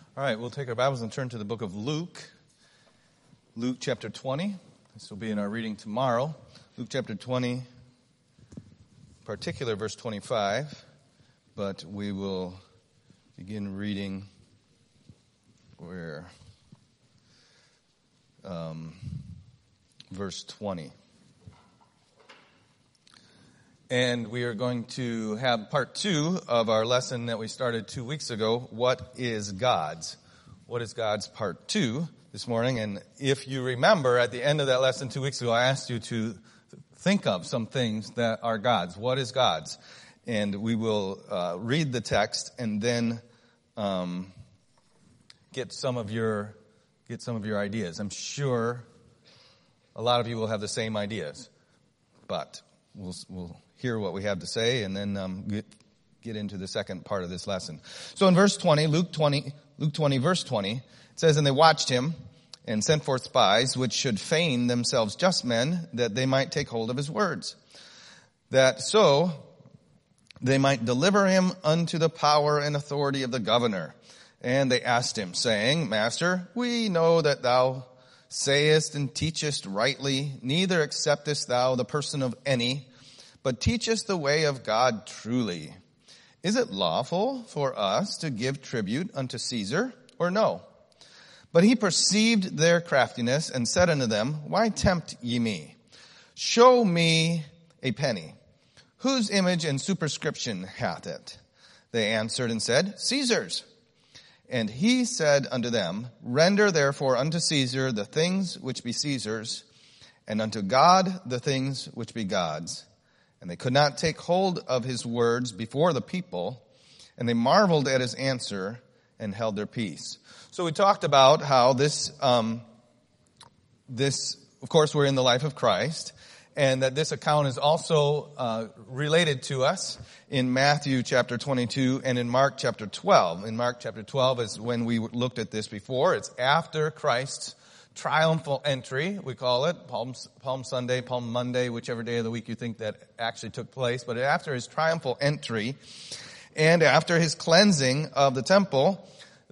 All right, we'll take our Bibles and turn to the book of Luke. Luke chapter 20. This will be in our reading tomorrow. Luke chapter 20, particular verse 25. But we will begin reading verse 20. And we are going to have part 2 of our lesson that we started 2 weeks ago. What is God's? What is God's part 2 this morning? And if you remember, at the end of that lesson 2 weeks ago, I asked you to think of some things that are God's. What is God's? And we will read the text and then get some of your ideas. I'm sure a lot of you will have the same ideas, but we'll hear what we have to say and then get into the second part of this lesson. So in verse 20, Luke 20 verse 20, it says, "And they watched him and sent forth spies, which should feign themselves just men, that they might take hold of his words, that so they might deliver him unto the power and authority of the governor. And they asked him, saying, Master, we know that thou sayest and teachest rightly, neither acceptest thou the person of any, but teachest the way of God truly. Is it lawful for us to give tribute unto Caesar, or no? But he perceived their craftiness, and said unto them, Why tempt ye me? Show me a penny. Whose image and superscription hath it? They answered and said, Caesar's. And he said unto them, Render therefore unto Caesar the things which be Caesar's, and unto God the things which be God's. And they could not take hold of his words before the people, and they marveled at his answer and held their peace." So we talked about how this, of course, we're in the life of Christ, and that this account is also related to us in Matthew chapter 22 and in Mark chapter 12. In Mark chapter 12 is when we looked at this before. It's after Christ's triumphal entry, we call it, Palm Sunday, Palm Monday, whichever day of the week you think that actually took place. But after his triumphal entry and after his cleansing of the temple,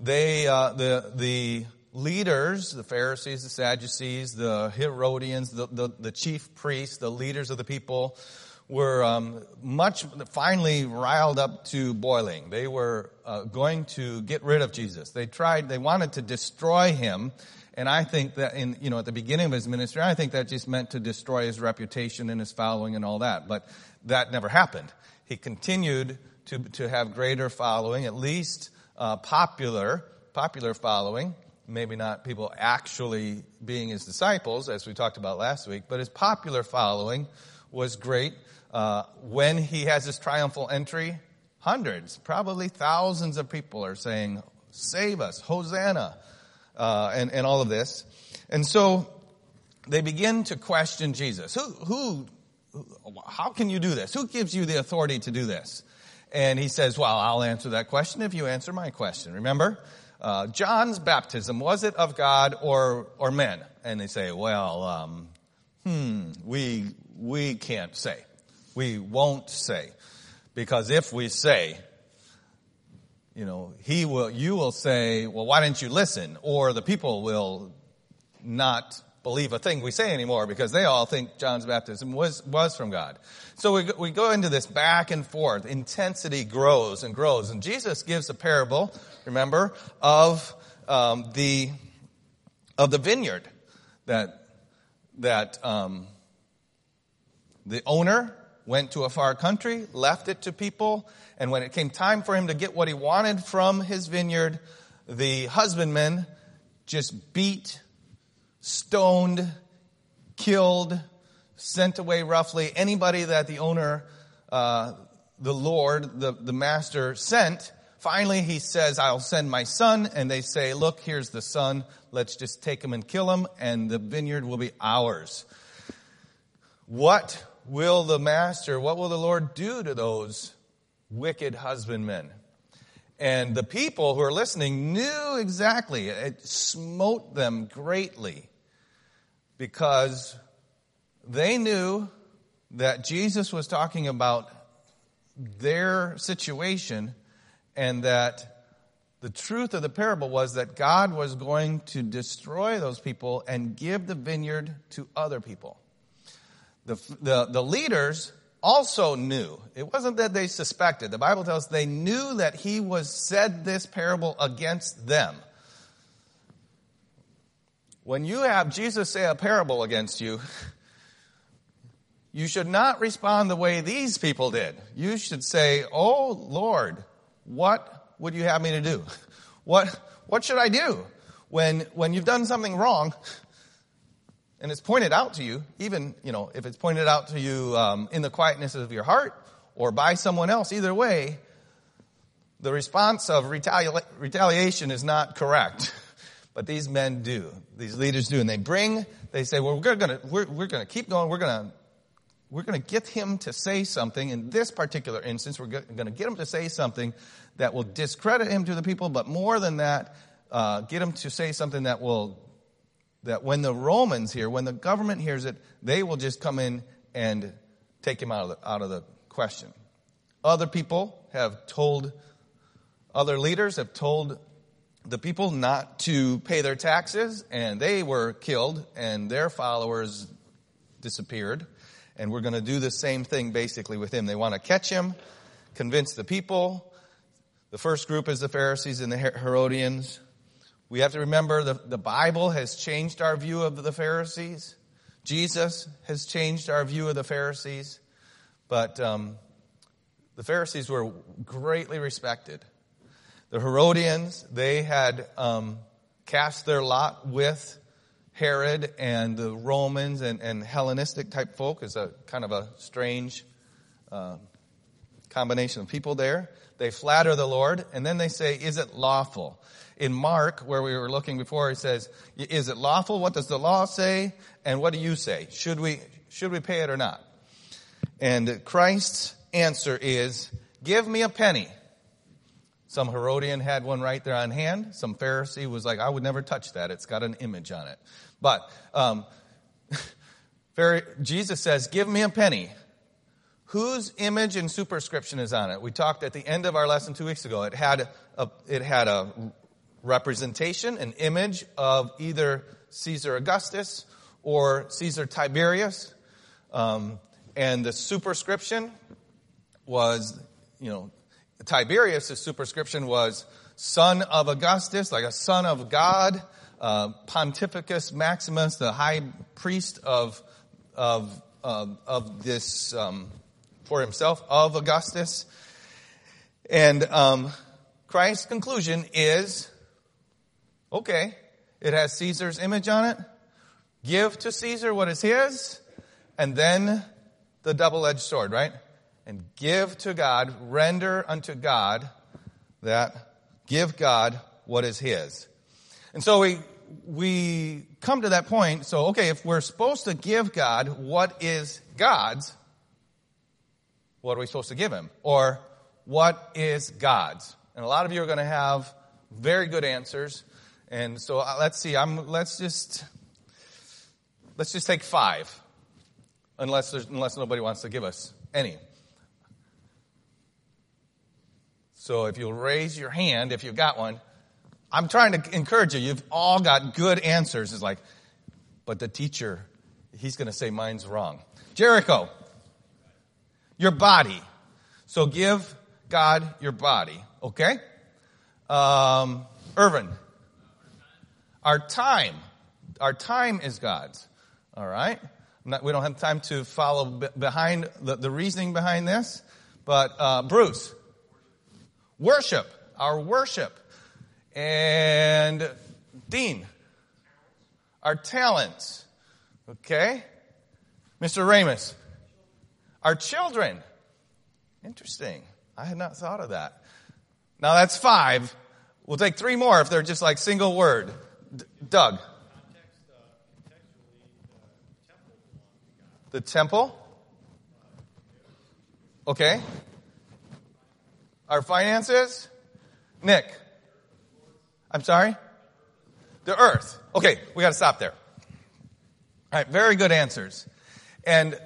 the leaders, the Pharisees, the Sadducees, the Herodians, the chief priests, the leaders of the people were finally riled up to boiling. They were going to get rid of Jesus. They wanted to destroy him. And I think that at the beginning of his ministry, I think that just meant to destroy his reputation and his following and all that. But that never happened. He continued to have greater following, at least popular following. Maybe not people actually being his disciples, as we talked about last week, but his popular following was great. When he has his triumphal entry, hundreds, probably thousands of people are saying, Save us, Hosanna. And all of this. And so they begin to question Jesus. How can you do this? Who gives you the authority to do this? And he says, well, I'll answer that question if you answer my question. Remember, John's baptism, was it of God or men? And they say, well, we can't say. We won't say. Because if we say, you will say, well, why didn't you listen? Or the people will not believe a thing we say anymore because they all think John's baptism was from God. So we go into this back and forth. Intensity grows and grows. And Jesus gives a parable, remember, of the vineyard that the owner went to a far country, left it to people, and when it came time for him to get what he wanted from his vineyard, the husbandmen just beat, stoned, killed, sent away roughly anybody that the owner, the Lord, the master sent. Finally, he says, I'll send my son, and they say, look, here's the son, let's just take him and kill him, and the vineyard will be ours. What will the Lord do to those wicked husbandmen? And the people who are listening knew exactly. It smote them greatly because they knew that Jesus was talking about their situation and that The truth of the parable was that God was going to destroy those people and give the vineyard to other people. The leaders also knew. It wasn't that they suspected. The Bible tells us they knew that he was said this parable against them. When you have Jesus say a parable against you, you should not respond the way these people did. You should say, "Oh Lord, what would you have me to do? What should I do when you've done something wrong and it's pointed out to you, even, if it's pointed out to you in the quietness of your heart or by someone else, either way, the response of retaliation is not correct." But these men do. These leaders do. And they say, well, we're going to keep going. We're going to get him to say something. In this particular instance, we're going to get him to say something that will discredit him to the people. But more than that, get him to say something that when the Romans hear, when the government hears it, they will just come in and take him out of the question. Other leaders have told the people not to pay their taxes, and they were killed, and their followers disappeared. And we're going to do the same thing basically with him. They want to catch him, convince the people. The first group is the Pharisees and the Herodians. We have to remember the Bible has changed our view of the Pharisees. Jesus has changed our view of the Pharisees. But the Pharisees were greatly respected. The Herodians, they had cast their lot with Herod and the Romans and Hellenistic type folk. Is a kind of a strange combination of people there. They flatter the Lord, and then they say, "Is it lawful?" In Mark, where we were looking before, it says, "Is it lawful? What does the law say? And what do you say? Should we pay it or not?" And Christ's answer is, "Give me a penny." Some Herodian had one right there on hand. Some Pharisee was like, "I would never touch that. It's got an image on it." But Jesus says, "Give me a penny." Whose image and superscription is on it? We talked at the end of our lesson 2 weeks ago. It had a representation, an image of either Caesar Augustus or Caesar Tiberius. And the superscription was, Tiberius' superscription was son of Augustus, like a son of God. Pontificus Maximus, the high priest of this, for himself, of Augustus. And Christ's conclusion is, okay, it has Caesar's image on it. Give to Caesar what is his. And then the double-edged sword, right? And give to God, render unto God give God what is his. And so we come to that point. So, okay, if we're supposed to give God what is God's, what are we supposed to give him? Or what is God's? And a lot of you are going to have very good answers. And so let's see. Let's just take 5, unless nobody wants to give us any. So if you'll raise your hand, if you've got one, I'm trying to encourage you. You've all got good answers. It's like, but the teacher, he's going to say mine's wrong. Jericho, your body. So give God your body. Okay? Irvin, our time. Our time is God's. All right? We don't have time to follow behind the reasoning behind this. But Bruce, worship. Our worship. And Dean, our talents. Okay? Mr. Ramus, our children. Interesting. I had not thought of that. Now that's 5. We'll take 3 more if they're just like single word. Doug. The temple. Okay. Our finances. Nick. I'm sorry? The earth. Okay, we got to stop there. All right, very good answers. And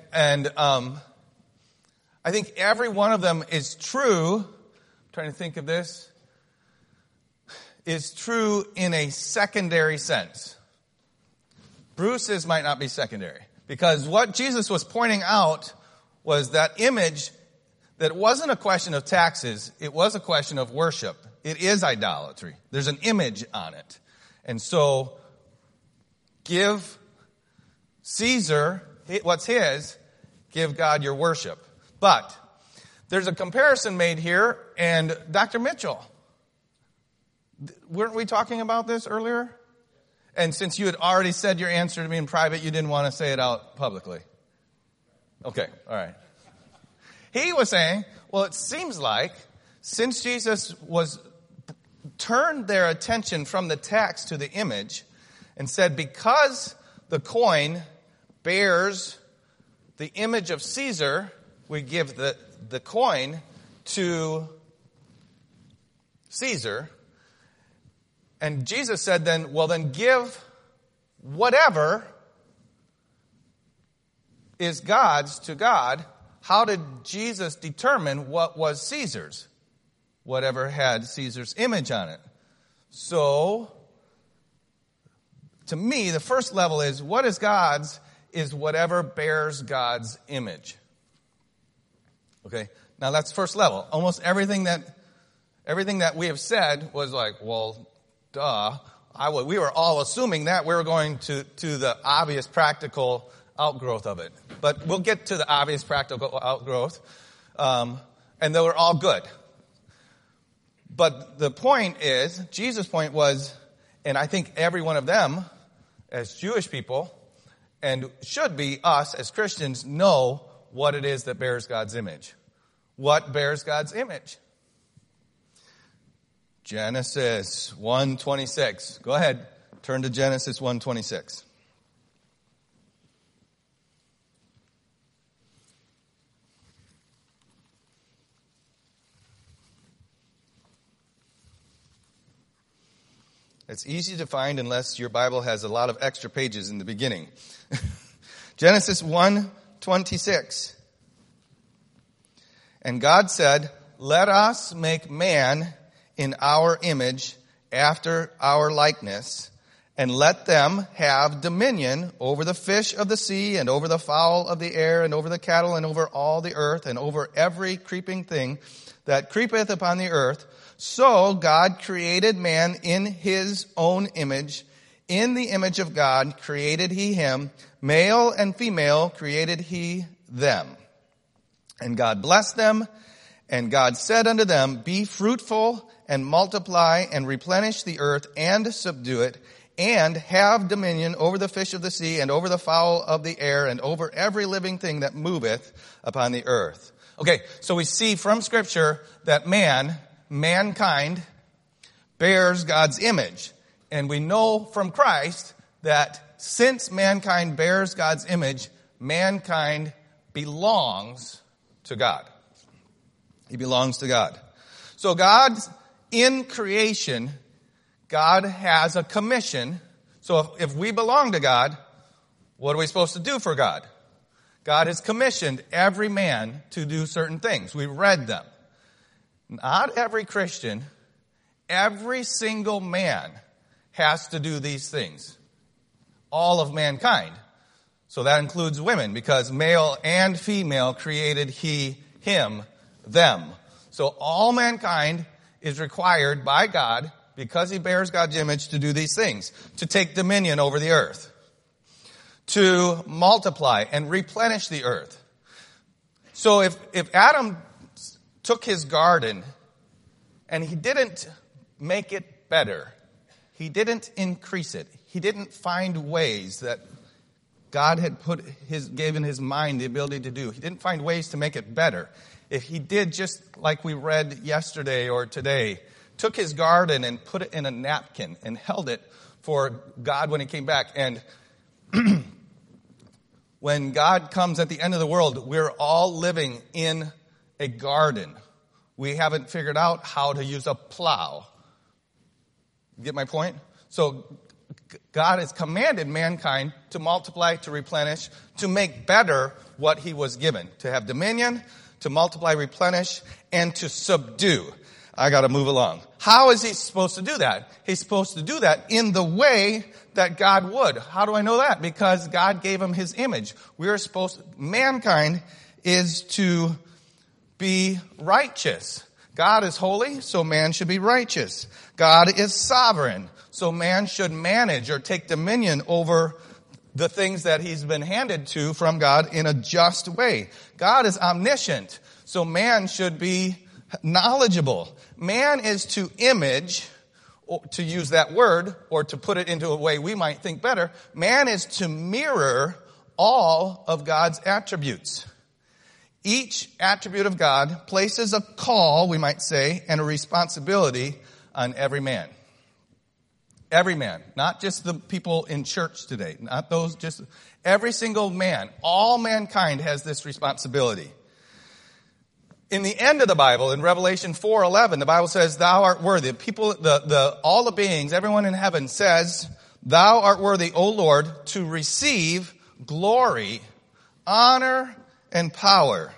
I think every one of them is true. I'm trying to think of this. is true in a secondary sense. Bruce's might not be secondary. Because what Jesus was pointing out was that image, that it wasn't a question of taxes, it was a question of worship. It is idolatry. There's an image on it. And so, give Caesar what's his, give God your worship. But, there's a comparison made here, and Dr. Mitchell, weren't we talking about this earlier? And since you had already said your answer to me in private, you didn't want to say it out publicly. Okay, all right. He was saying, well, it seems like since Jesus turned their attention from the tax to the image and said, because the coin bears the image of Caesar, we give the coin to Caesar. And Jesus said then, well, then give whatever is God's to God. How did Jesus determine what was Caesar's? Whatever had Caesar's image on it. So, to me, the first level is what is God's is whatever bears God's image. Okay? Now that's first level. Almost everything that we have said was like, well, duh. We were all assuming that we were going to the obvious practical outgrowth of it. But we'll get to the obvious practical outgrowth. And they were all good. But the point is, Jesus' point was, and I think every one of them, as Jewish people, and should be us as Christians, know what it is that bears God's image. What bears God's image? Genesis 1:26. Go ahead. Turn to Genesis 1:26. It's easy to find unless your Bible has a lot of extra pages in the beginning. Genesis 1:26. And God said, let us make man in our image, after our likeness, and let them have dominion over the fish of the sea, and over the fowl of the air, and over the cattle, and over all the earth, and over every creeping thing that creepeth upon the earth. So God created man in his own image. In the image of God created he him. Male and female created he them. And God blessed them. And God said unto them, be fruitful and multiply and replenish the earth and subdue it, and have dominion over the fish of the sea, and over the fowl of the air, and over every living thing that moveth upon the earth. Okay, so we see from Scripture that mankind, bears God's image. And we know from Christ that since mankind bears God's image, mankind belongs to God. He belongs to God. So in creation, God has a commission. So if we belong to God, what are we supposed to do for God? God has commissioned every man to do certain things. We read them. Not every Christian, every single man has to do these things. All of mankind. So that includes women, because male and female created he, him, them. So all mankind is required by God, because he bears God's image, to do these things. To take dominion over the earth. To multiply and replenish the earth. So if Adam took his garden and he didn't make it better, he didn't increase it, he didn't find ways that God had given his mind the ability to do, he didn't find ways to make it better. If he did just like we read yesterday or today, took his garden and put it in a napkin and held it for God when he came back, and when God comes at the end of the world, we're all living in a garden. We haven't figured out how to use a plow. Get my point? So God has commanded mankind to multiply, to replenish, to make better what he was given. To have dominion, to multiply, replenish, and to subdue. I got to move along. How is he supposed to do that? He's supposed to do that in the way that God would. How do I know that? Because God gave him his image. Mankind is to be righteous. God is holy, so man should be righteous. God is sovereign, so man should manage or take dominion over the things that he's been handed to from God in a just way. God is omniscient, so man should be knowledgeable. Man is to image, or to use that word, or to put it into a way we might think better, man is to mirror all of God's attributes. Each attribute of God places a call, we might say, and a responsibility on every man. Every man, not just the people in church today, not those, just every single man. All mankind has this responsibility. In the end of the Bible, in Revelation 4:11, the Bible says, "Thou art worthy." People, all the beings, everyone in heaven says, "Thou art worthy, O Lord, to receive glory, honor, and power.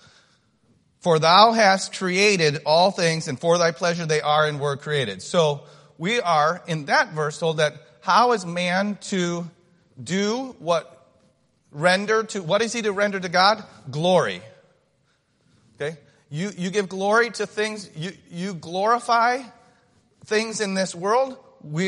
For thou hast created all things, and for thy pleasure they are and were created." So we are, in that verse, told that how is man to do what is he to render to God? Glory. Okay? You give glory to things, you glorify things in this world.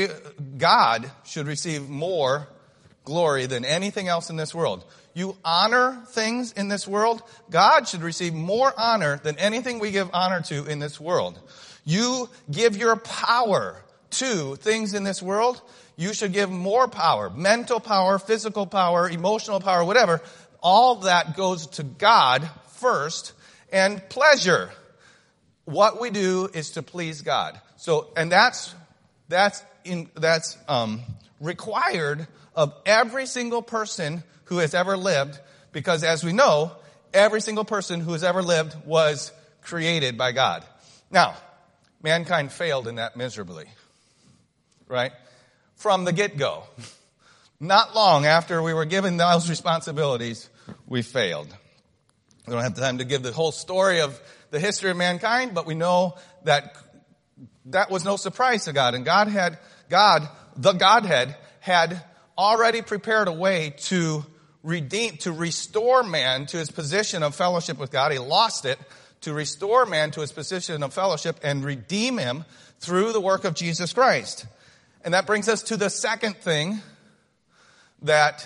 God should receive more glory than anything else in this world. You honor things in this world. God should receive more honor than anything we give honor to in this world. You give your power to things in this world. You should give more power. Mental power, physical power, emotional power, whatever. All that goes to God first. And pleasure. What we do is to please God. So, and that's required of every single person who has ever lived, because as we know, every single person who has ever lived was created by God. Now, mankind failed in that miserably, right? From the get-go. Not long after we were given those responsibilities, we failed. We don't have time to give the whole story of the history of mankind, but we know that that was no surprise to God. And the Godhead, had already prepared a way to restore man to his position of fellowship with God. He lost it. To restore man to his position of fellowship and redeem him through the work of Jesus Christ. And that brings us to the second thing that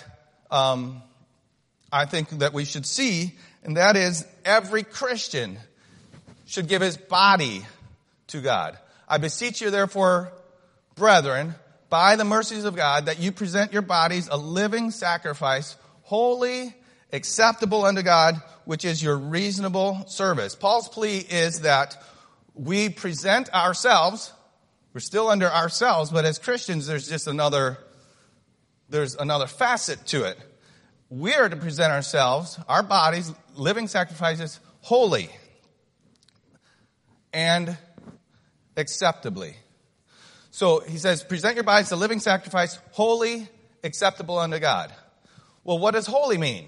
I think that we should see, and that is every Christian should give his body to God. I beseech you, therefore, brethren, by the mercies of God, that you present your bodies a living sacrifice, holy, acceptable unto God, which is your reasonable service. Paul's plea is that we present ourselves. We're still under ourselves, but as Christians, there's another facet to it. We are to present ourselves, our bodies, living sacrifices, holy and acceptably. So he says, present your bodies a living sacrifice, holy, acceptable unto God. Well, what does holy mean?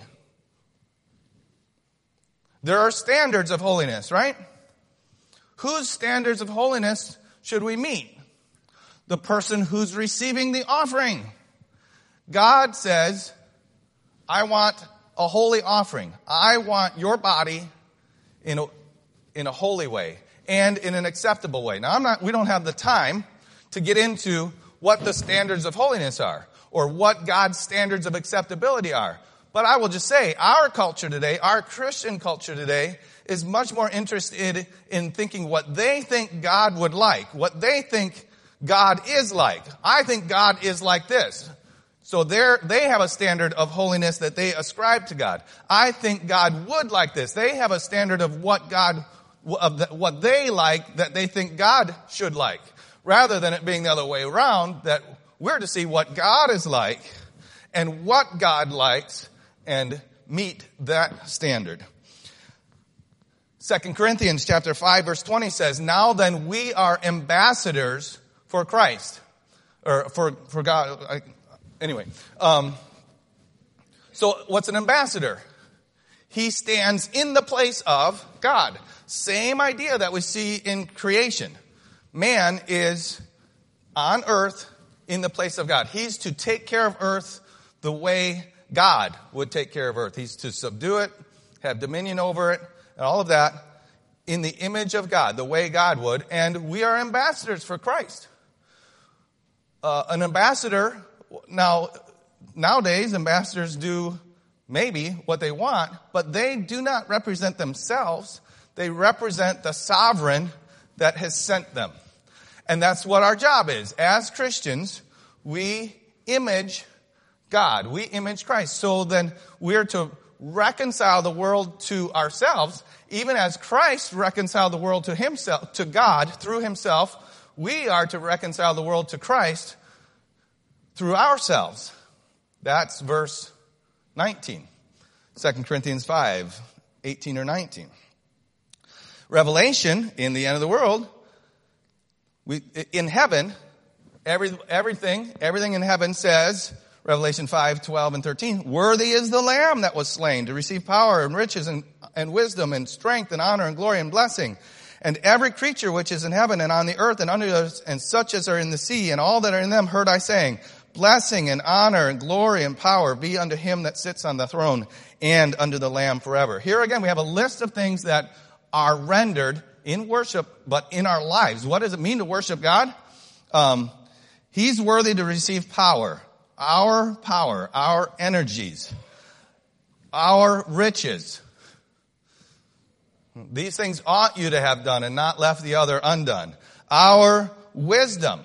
There are standards of holiness, right? Whose standards of holiness should we meet? The person who's receiving the offering. God says, I want a holy offering. I want your body in a holy way and in an acceptable way. Now, we don't have the time to get into what the standards of holiness are or what God's standards of acceptability are. But I will just say, our culture today, our Christian culture today, is much more interested in thinking what they think God would like, what they think God is like. I think God is like this. So they have a standard of holiness that they ascribe to God. I think God would like this. They have a standard of what they like that they think God should like. Rather than it being the other way around, that we're to see what God is like and what God likes and meet that standard. 2 Corinthians chapter 5 verse 20 says, now then we are ambassadors for Christ. Or for God. Anyway. So what's an ambassador? He stands in the place of God. Same idea that we see in creation. Man is on earth in the place of God. He's to take care of earth the way God would take care of earth. He's to subdue it, have dominion over it, and all of that in the image of God, the way God would. And we are ambassadors for Christ. An ambassador, nowadays ambassadors do maybe what they want, but they do not represent themselves. They represent the sovereign that has sent them. And that's what our job is. As Christians, we image God. We image Christ. So then we're to reconcile the world to ourselves. Even as Christ reconciled the world to himself, to God through himself, we are to reconcile the world to Christ through ourselves. That's verse 19. 2 Corinthians 5, 18 or 19. Revelation, in the end of the world, in heaven, everything in heaven says, Revelation 5, 12 and 13, worthy is the Lamb that was slain to receive power and riches and wisdom and strength and honor and glory and blessing. And every creature which is in heaven and on the earth and under the earth and such as are in the sea and all that are in them heard I saying, blessing and honor and glory and power be unto him that sits on the throne and unto the Lamb forever. Here again, we have a list of things that are rendered in worship, but in our lives. What does it mean to worship God? He's worthy to receive power, our energies, our riches. These things ought you to have done and not left the other undone. Our wisdom,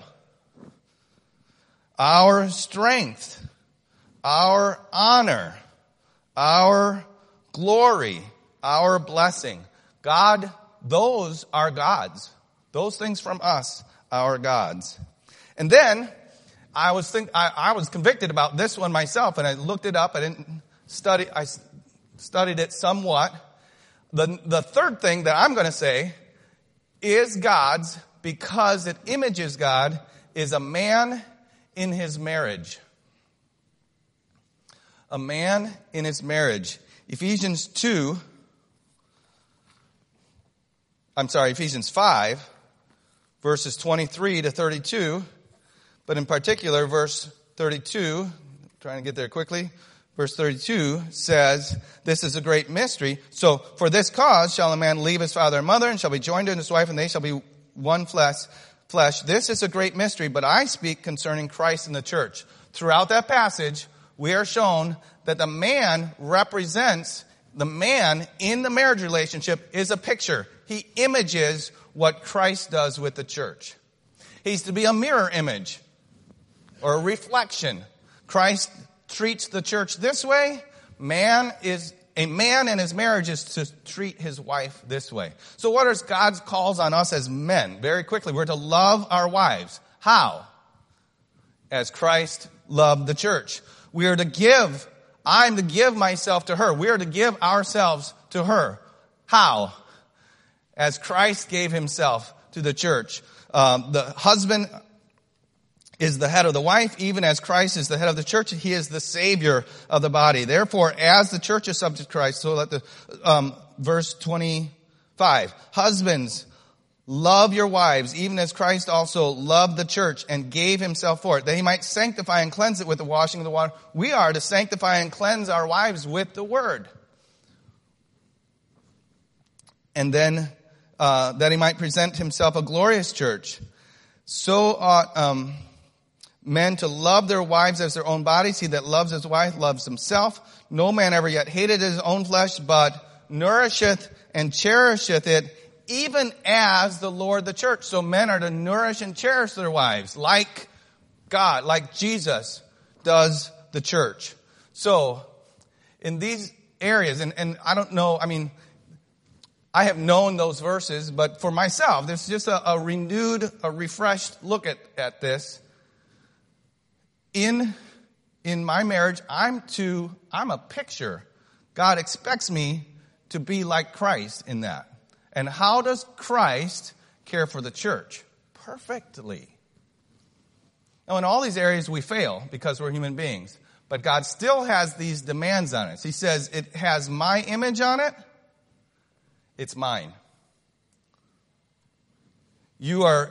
our strength, our honor, our glory, our blessing. God, those are God's. Those things from us are God's. And then I was convicted about this one myself, and I looked it up. I studied it somewhat. The third thing that I'm going to say is God's, because it images God, is a man in his marriage. A man in his marriage. Ephesians 5, verses 23 to 32, but in particular, verse 32, trying to get there quickly, verse 32 says, this is a great mystery. So, for this cause shall a man leave his father and mother, and shall be joined to his wife, and they shall be one flesh. This is a great mystery, but I speak concerning Christ and the church. Throughout that passage, we are shown that the man represents, the man in the marriage relationship is a picture. He images what Christ does with the church. He's to be a mirror image or a reflection. Christ treats the church this way. A man in his marriage is to treat his wife this way. So what are God's calls on us as men? Very quickly, we're to love our wives. How? As Christ loved the church. We are to give. I'm to give myself to her. We are to give ourselves to her. How? As Christ gave himself to the church. The husband is the head of the wife, even as Christ is the head of the church. He is the Savior of the body. Therefore, as the church is subject to Christ, so let verse 25. Husbands, love your wives, even as Christ also loved the church and gave himself for it, that he might sanctify and cleanse it with the washing of the water. We are to sanctify and cleanse our wives with the word. And then that he might present himself a glorious church. So ought men to love their wives as their own bodies. He that loves his wife loves himself. No man ever yet hated his own flesh, but nourisheth and cherisheth it, even as the Lord the church. So men are to nourish and cherish their wives, like God, like Jesus does the church. So, in these areas, and I don't know, I have known those verses, but for myself, there's just a renewed, a refreshed look at this. In my marriage, I'm a picture. God expects me to be like Christ in that. And how does Christ care for the church? Perfectly. Now, in all these areas we fail because we're human beings. But God still has these demands on it. He says, it has my image on it. It's mine. You are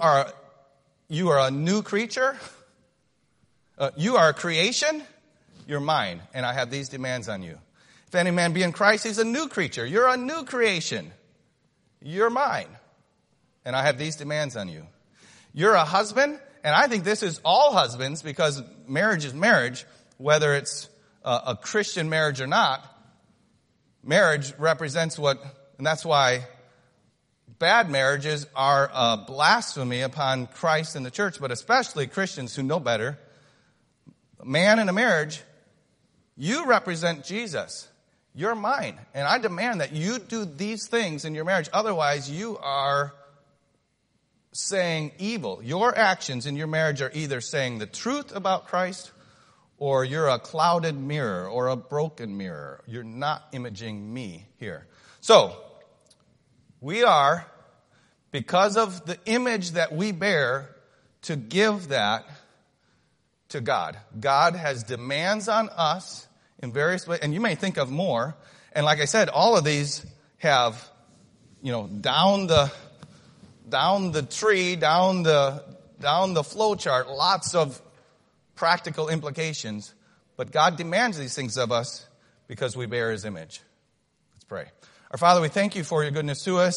a new creature. You are a creation. You're mine. And I have these demands on you. If any man be in Christ, he's a new creature. You're a new creation. You're mine. And I have these demands on you. You're a husband. And I think this is all husbands, because marriage is marriage, whether it's a Christian marriage or not. Marriage represents and that's why bad marriages are a blasphemy upon Christ and the church, but especially Christians who know better. A man in a marriage, you represent Jesus. You're mine. And I demand that you do these things in your marriage. Otherwise, you are saying evil. Your actions in your marriage are either saying the truth about Christ, or you're a clouded mirror or a broken mirror. You're not imaging me here. So, we are, because of the image that we bear, to give that to God. God has demands on us in various ways, and you may think of more. And like I said, all of these have, down the tree, down the flow chart, lots of practical implications. But God demands these things of us because we bear His image. Let's pray. Our Father, we thank you for your goodness to us.